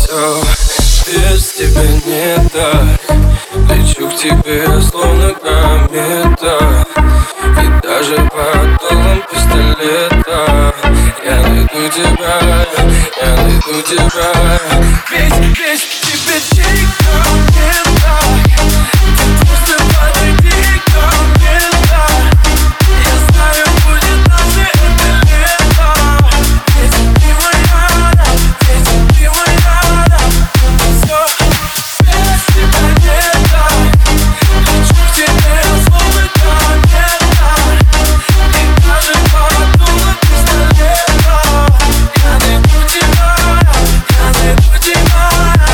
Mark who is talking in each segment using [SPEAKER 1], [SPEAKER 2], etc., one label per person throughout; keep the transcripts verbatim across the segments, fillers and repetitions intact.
[SPEAKER 1] Все без тебя не так. Лечу к тебе, словно комета, и даже под дулом пистолета я найду тебя, я найду тебя. Ведь без тебя никто не так. Ты просто подойди ко мне так. Я знаю, будет наше это лето. Ведь ты моя, ведь ты моя. Все без тебя не так. Лечу к тебе, словно комета, и даже под дулом пистолета я найду тебя, я найду тебя.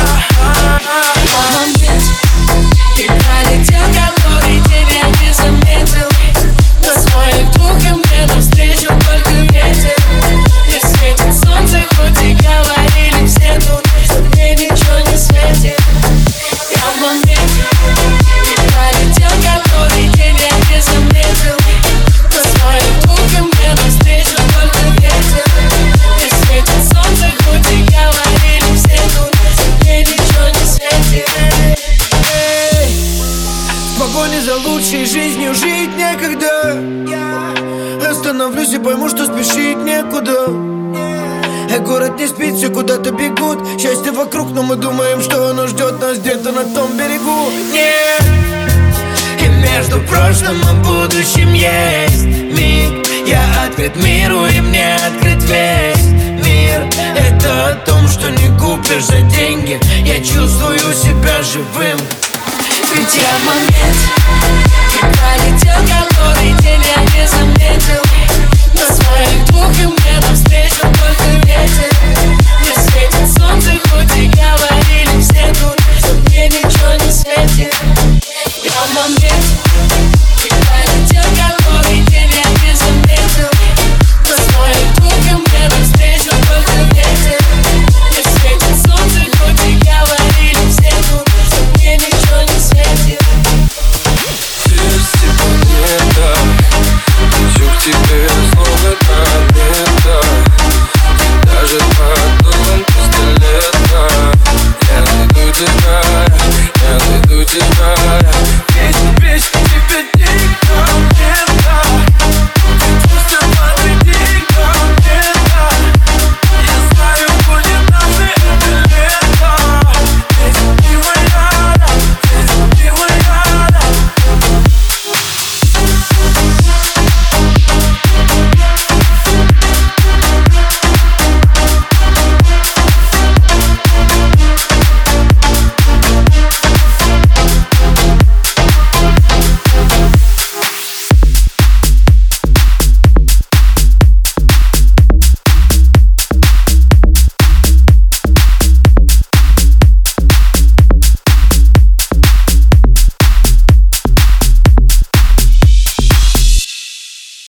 [SPEAKER 2] Момент, ты пролетел, который тебя не заметил. На своих двух и мне навстречу только ветер. Не светит солнце, хоть и говорили все тут, что мне ничего не светит. Я в моменте, ты пролетел, который тебя не заметил. На своих двух и мне навстречу только ветер. Не светит солнце, хоть и говорили все тут, что мне ничего не светит.
[SPEAKER 3] В погоне за лучшей жизнью жить некогда. Остановлюсь и пойму, что спешить некуда. А город не спит, все куда-то бегут. Счастье вокруг, но мы думаем, что оно ждет нас где-то на том берегу. Нет. И между прошлым и будущим есть миг. Я открыт миру, и мне открыт весь мир. Это о том, что не купишь за деньги. Я чувствую себя живым.
[SPEAKER 2] Ведь я в момент, ты пролетел, который тебя не заметил. На своих двух и мне навстречу только ветер. Не светит солнце,